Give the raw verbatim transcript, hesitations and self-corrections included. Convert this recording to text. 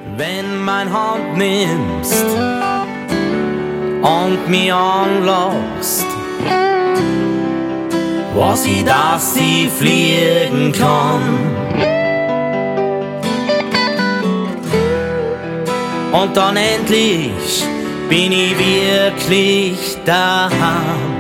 wenn mein Hand nimmst und mich anlässt, was ich, dass ich fliegen kann. Und dann endlich bin ich wirklich daheim.